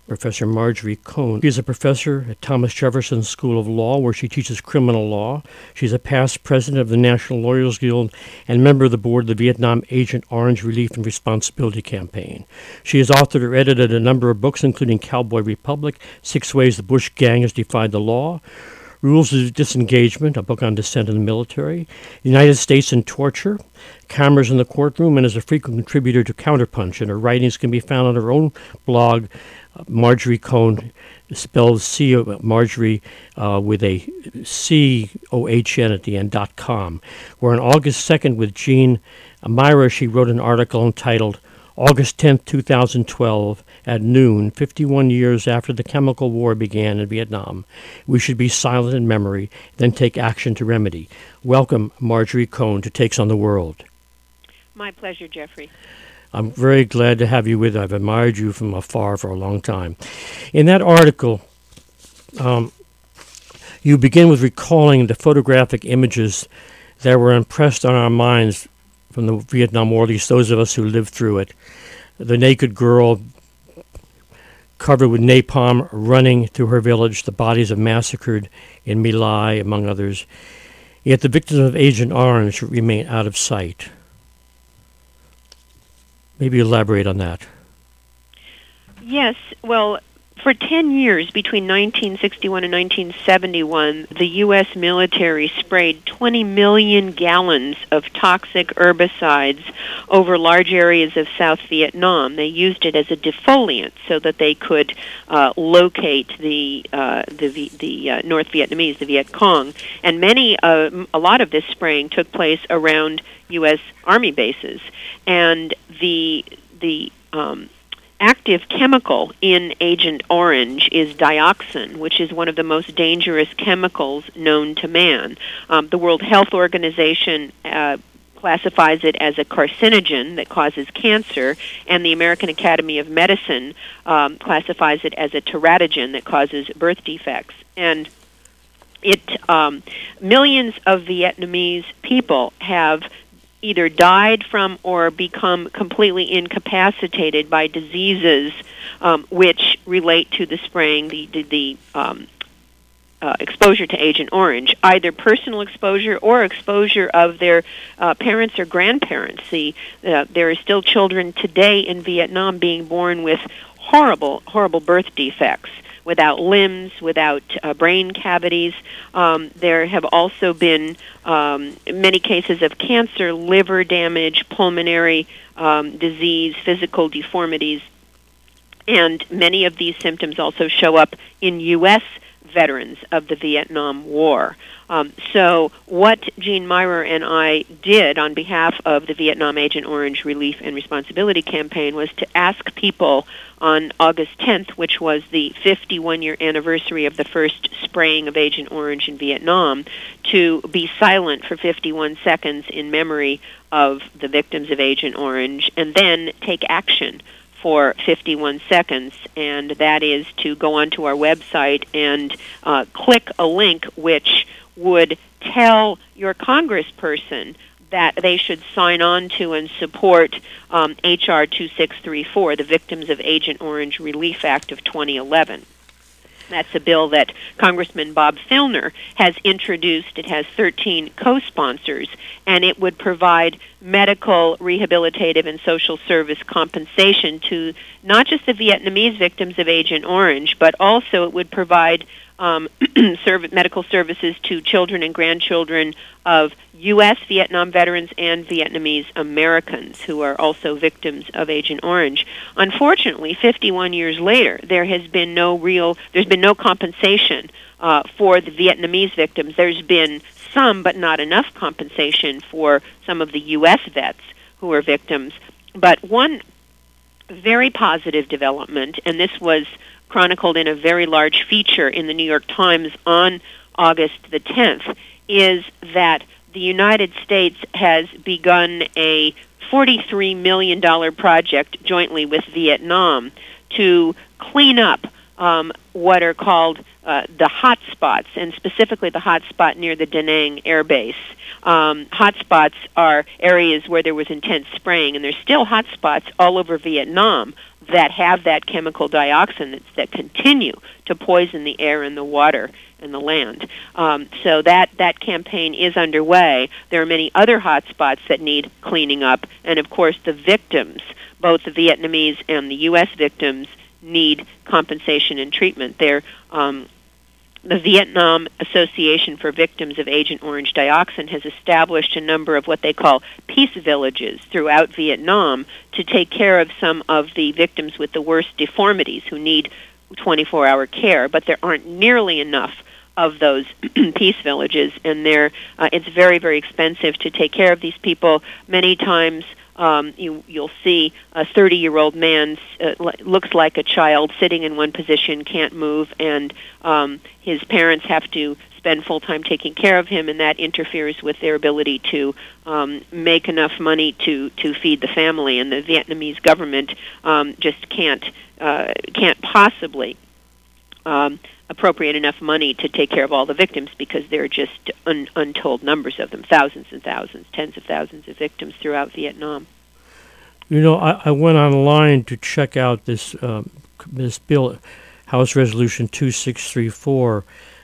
Professor Marjorie Cohn. She is a professor at Thomas Jefferson School of Law, where she teaches criminal law. She's a past president of the National Lawyers Guild and member of the board of the Vietnam Agent Orange Relief and Responsibility Campaign. She has authored or edited a number of books, including Cowboy Republic, 6 Ways the Bush Gang Has Defied the Law, Rules of Disengagement, a book on dissent in the military, United States and Torture, Cameras in the Courtroom, and is a frequent contributor to Counterpunch, and her writings can be found on her own blog, Marjorie Cohn, spelled Marjorie with a C-O-H-N at the end, .com, where on August 2nd with Jean Myra, she wrote an article entitled August 10th, 2012, at noon, 51 years after the chemical war began in Vietnam. We should be silent in memory, then take action to remedy. Welcome, Marjorie Cohn, to Takes on the World. My pleasure, Jeffrey. I'm very glad to have you with. I've admired you from afar for a long time. In that article, you begin with recalling the photographic images that were impressed on our minds from the Vietnam War, at least those of us who lived through it. The naked girl covered with napalm running through her village, the bodies of massacred in My Lai, among others. Yet the victims of Agent Orange remain out of sight. Maybe elaborate on that. Yes, well, for 10 years, between 1961 and 1971, the U.S. military sprayed 20 million gallons of toxic herbicides over large areas of South Vietnam. They used it as a defoliant so that they could locate the North Vietnamese, the Viet Cong. And a lot of this spraying took place around U.S. Army bases. And the active chemical in Agent Orange is dioxin, which is one of the most dangerous chemicals known to man. The World Health Organization classifies it as a carcinogen that causes cancer, and the American Academy of Medicine classifies it as a teratogen that causes birth defects. And millions of Vietnamese people have either died from or become completely incapacitated by diseases which relate to the spraying, the exposure to Agent Orange, either personal exposure or exposure of their parents or grandparents. There are still children today in Vietnam being born with horrible, horrible birth defects, without limbs, without brain cavities. There have also been many cases of cancer, liver damage, pulmonary disease, physical deformities, and many of these symptoms also show up in U.S. veterans of the Vietnam War. So what Jean Myra and I did on behalf of the Vietnam Agent Orange Relief and Responsibility Campaign was to ask people on August 10th, which was the 51-year anniversary of the first spraying of Agent Orange in Vietnam, to be silent for 51 seconds in memory of the victims of Agent Orange, and then take action for 51 seconds, and that is to go onto our website and click a link which would tell your congressperson that they should sign on to and support H.R. 2634, the Victims of Agent Orange Relief Act of 2011. That's a bill that Congressman Bob Filner has introduced. It has 13 co-sponsors, and it would provide medical, rehabilitative, and social service compensation to not just the Vietnamese victims of Agent Orange, but also it would provide medical services to children and grandchildren of U.S. Vietnam veterans and Vietnamese Americans who are also victims of Agent Orange. Unfortunately, 51 years later, there's been no compensation for the Vietnamese victims. There's been some, but not enough compensation for some of the U.S. vets who are victims. But one very positive development, and this was chronicled in a very large feature in the New York Times on August the 10th, is that the United States has begun a $43 million project jointly with Vietnam to clean up what are called the hot spots, and specifically the hot spot near the Da Nang Air Base. Hot spots are areas where there was intense spraying, and there's still hot spots all over Vietnam, that have that chemical dioxin that continue to poison the air and the water and the land. So that campaign is underway. There are many other hot spots that need cleaning up, and of course the victims, both the Vietnamese and the U.S. victims, need compensation and treatment. The Vietnam Association for Victims of Agent Orange Dioxin has established a number of what they call peace villages throughout Vietnam to take care of some of the victims with the worst deformities who need 24-hour care, but there aren't nearly enough of those peace villages, and it's very, very expensive to take care of these people. Many times you'll see a 30-year-old man looks like a child sitting in one position, can't move, and his parents have to spend full time taking care of him, and that interferes with their ability to make enough money to feed the family. And the Vietnamese government just can't possibly appropriate enough money to take care of all the victims because there are just untold numbers of them, thousands and thousands, tens of thousands of victims throughout Vietnam. You know, I went online to check out this bill, House Resolution 2634,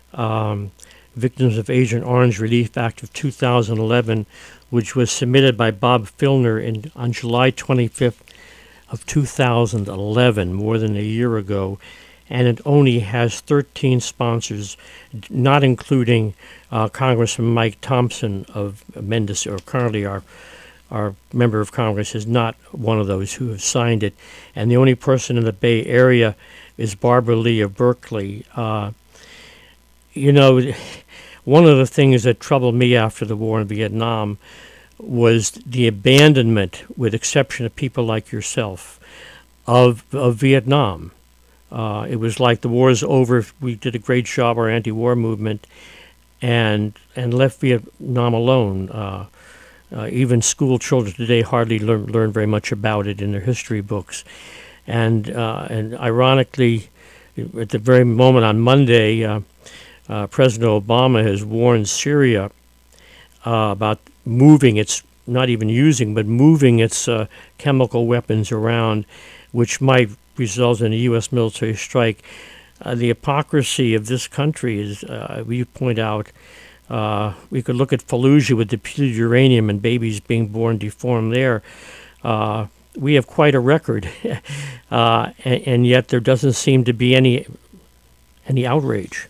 Victims of Agent Orange Relief Act of 2011, which was submitted by Bob Filner on July 25th of 2011, more than a year ago. And it only has 13 sponsors, not including Congressman Mike Thompson of Mendocino, or currently our member of Congress is not one of those who have signed it. And the only person in the Bay Area is Barbara Lee of Berkeley. You know, one of the things that troubled me after the war in Vietnam was the abandonment, with exception of people like yourself, of Vietnam. It was like the war is over. We did a great job, our anti-war movement, and left Vietnam alone. Even school children today hardly learn very much about it in their history books. And ironically, at the very moment on Monday, President Obama has warned Syria about moving its, not even using, but moving its chemical weapons around, which might result in a U.S. military strike. The hypocrisy of this country is, you point out, we could look at Fallujah with depleted uranium and babies being born deformed there. We have quite a record, and yet there doesn't seem to be any outrage.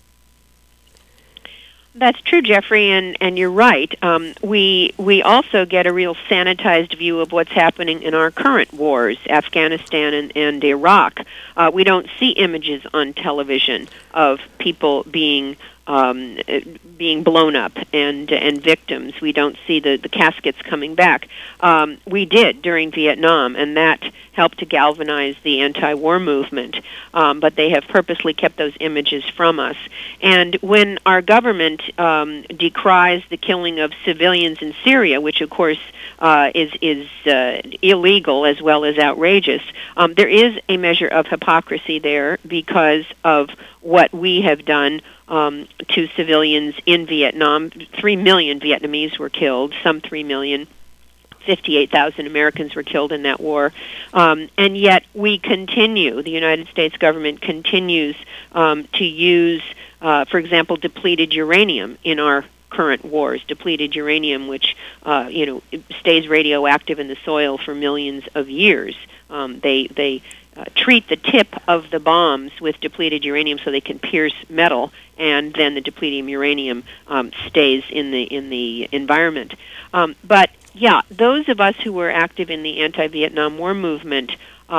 That's true, Jeffrey, and you're right. We also get a real sanitized view of what's happening in our current wars, Afghanistan and Iraq. We don't see images on television of people being blown up and victims. We don't see the caskets coming back. We did during Vietnam, and that helped to galvanize the anti-war movement, but they have purposely kept those images from us. And when our government decries the killing of civilians in Syria, which of course is illegal as well as outrageous, there is a measure of hypocrisy there because of what we have done to civilians in Vietnam. 3 million Vietnamese were killed, some 3 million. 58,000 Americans were killed in that war. And yet we continue, the United States government continues to use, for example, depleted uranium in our current wars. Depleted uranium, which stays radioactive in the soil for millions of years. They treat the tip of the bombs with depleted uranium so they can pierce metal, and then the depleted uranium stays in the environment. But yeah, those of us who were active in the anti-Vietnam War movement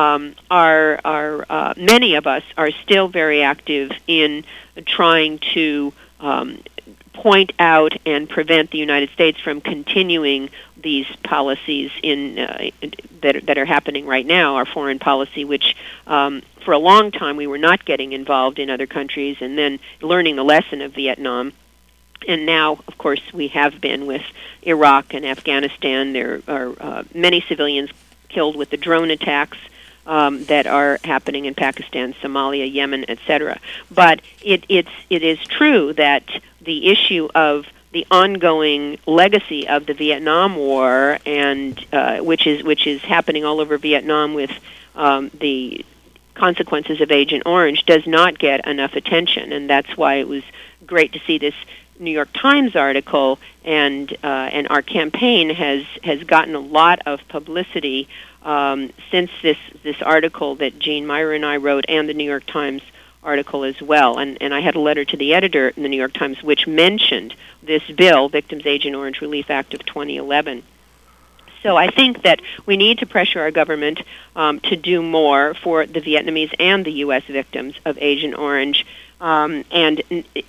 are many of us are still very active in trying to point out and prevent the United States from continuing these policies that are happening right now, our foreign policy, which for a long time we were not getting involved in other countries, and then learning the lesson of Vietnam. And now, of course, we have been with Iraq and Afghanistan. There are many civilians killed with the drone attacks that are happening in Pakistan, Somalia, Yemen, etc. But it is true that the issue of the ongoing legacy of the Vietnam War, and which is happening all over Vietnam with the consequences of Agent Orange, does not get enough attention, and that's why it was great to see this New York Times article, and our campaign has gotten a lot of publicity since this article that Jean Meyer and I wrote, and the New York Times article as well. And I had a letter to the editor in the New York Times which mentioned this bill, Victims Agent Orange Relief Act of 2011. So I think that we need to pressure our government to do more for the Vietnamese and the U.S. victims of Agent Orange, and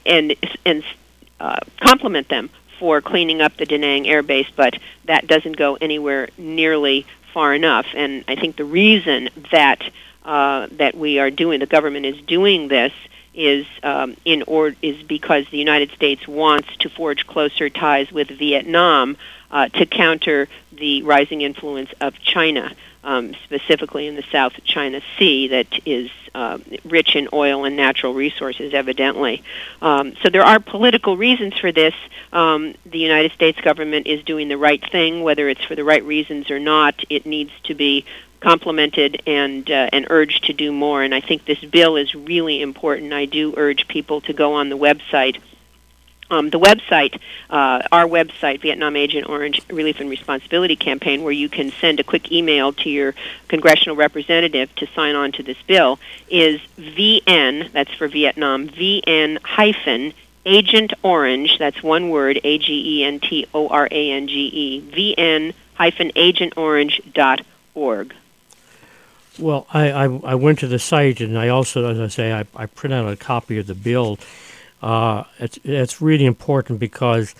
compliment them for cleaning up the Da Nang Air Base, but that doesn't go anywhere nearly far enough. And I think the reason that the government is doing this is because the United States wants to forge closer ties with Vietnam to counter the rising influence of China, specifically in the South China Sea, that is rich in oil and natural resources, evidently. So there are political reasons for this. The United States government is doing the right thing, whether it's for the right reasons or not. It needs to be complimented and urged to do more. And I think this bill is really important. I do urge people to go on the website. Our website, Vietnam Agent Orange Relief and Responsibility Campaign, where you can send a quick email to your congressional representative to sign on to this bill, is VN, that's for Vietnam, VN hyphen Agent Orange, that's one word, AGENTORANGE, VN hyphen agentorange.org. Well, I went to the site, and I also, as I say, I print out a copy of the bill. It's really important because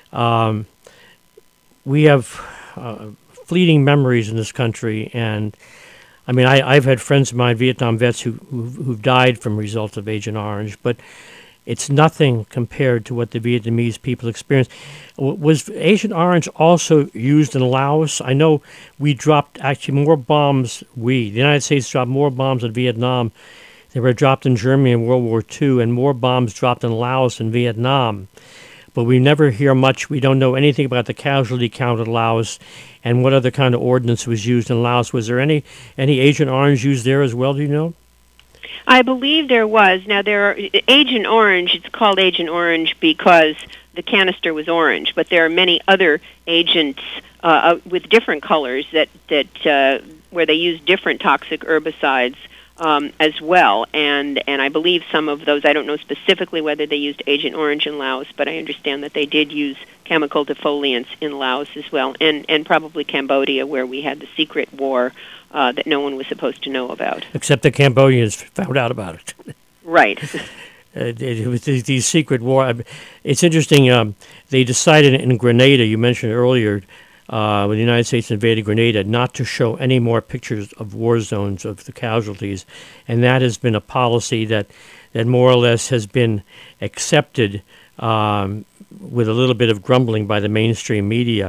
we have fleeting memories in this country, and I mean, I've had friends of mine, Vietnam vets, who've died from results of Agent Orange, but it's nothing compared to what the Vietnamese people experienced. Was Agent Orange also used in Laos? I know we dropped actually more bombs. The United States dropped more bombs in Vietnam. They were dropped in Germany in World War II, and more bombs dropped in Laos and Vietnam. But we never hear much. We don't know anything about the casualty count in Laos and what other kind of ordnance was used in Laos. Was there any Agent Orange used there as well, do you know? I believe there was. Now, Agent Orange, it's called Agent Orange because the canister was orange, but there are many other agents with different colors that where they use different toxic herbicides as well, and I believe some of those, I don't know specifically whether they used Agent Orange in Laos, but I understand that they did use chemical defoliants in Laos as well, and probably Cambodia, where we had the secret war that no one was supposed to know about. Except the Cambodians found out about it. Right. It was these secret war. It's interesting. They decided in Grenada, you mentioned earlier, when the United States invaded Grenada, not to show any more pictures of war zones of the casualties, and that has been a policy that more or less has been accepted with a little bit of grumbling by the mainstream media.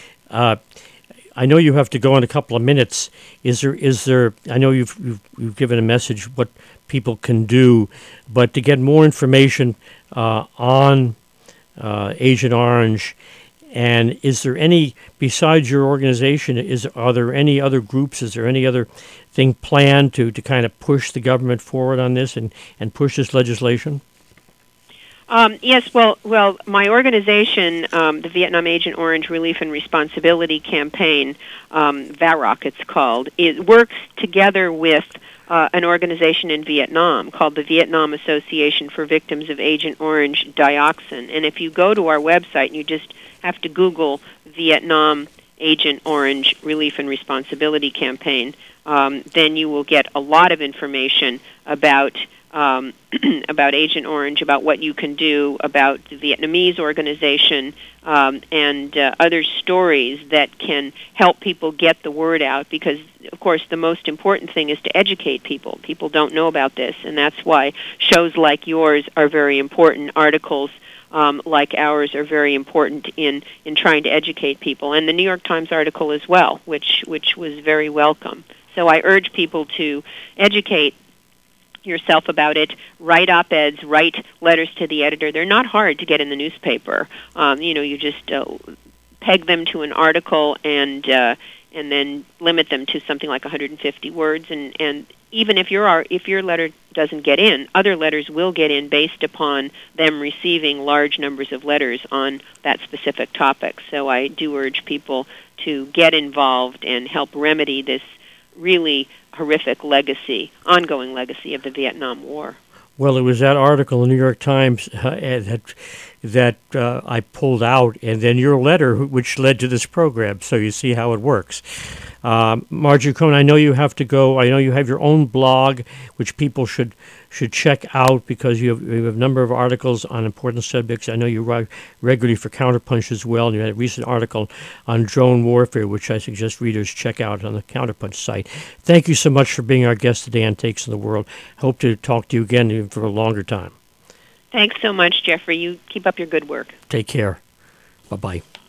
I know you have to go in a couple of minutes. Is there? I know you've given a message what people can do, but to get more information on Agent Orange. And is there any, besides your organization, are there any other groups, is there any other thing planned to kind of push the government forward on this and push this legislation? Yes, well, my organization, the Vietnam Agent Orange Relief and Responsibility Campaign, VAROC it's called, it works together with an organization in Vietnam called the Vietnam Association for Victims of Agent Orange Dioxin. And if you go to our website and you just have to Google Vietnam Agent Orange Relief and Responsibility Campaign, then you will get a lot of information about Agent Orange, about what you can do, about the Vietnamese organization, and other stories that can help people get the word out, because, of course, the most important thing is to educate people. People don't know about this, and that's why shows like yours are very important. Articles like ours are very important in trying to educate people, and the New York Times article as well, which was very welcome. So I urge people to educate yourself about it. Write op-eds, write letters to the editor. They're not hard to get in the newspaper. You just peg them to an article and then limit them to something like 150 words. And even if your letter doesn't get in, other letters will get in based upon them receiving large numbers of letters on that specific topic. So I do urge people to get involved and help remedy this really horrific ongoing legacy of the Vietnam War. Well, it was that article in the New York Times that I pulled out, and then your letter, which led to this program. So you see how it works. Marjorie Cronin, I know you have to go. I know you have your own blog, which people should check out because you have a number of articles on important subjects. I know you write regularly for Counterpunch as well, and you had a recent article on drone warfare, which I suggest readers check out on the Counterpunch site. Thank you so much for being our guest today on Takes in the World. Hope to talk to you again even for a longer time. Thanks so much, Jeffrey. You keep up your good work. Take care. Bye-bye.